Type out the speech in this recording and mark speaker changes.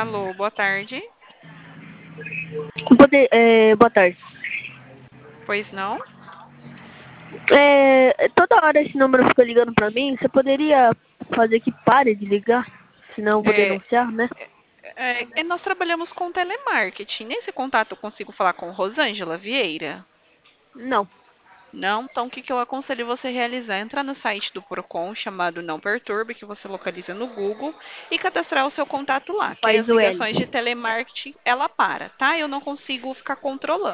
Speaker 1: Alô, boa tarde.
Speaker 2: Boa tarde.
Speaker 1: Pois não?
Speaker 2: Toda hora esse número fica ligando pra mim. Você poderia fazer que pare de ligar? Senão eu vou
Speaker 1: É,
Speaker 2: denunciar, né?
Speaker 1: nós trabalhamos com telemarketing. Nesse contato eu consigo falar com Rosângela Vieira?
Speaker 2: Não.
Speaker 1: Não? Então o que eu aconselho você a realizar? Entrar no site do Procon chamado Não Perturbe, que você localiza no Google, e cadastrar o seu contato lá. Que aí
Speaker 2: Faz
Speaker 1: as
Speaker 2: o L.
Speaker 1: ligações de telemarketing, ela para, tá? Eu não consigo ficar controlando.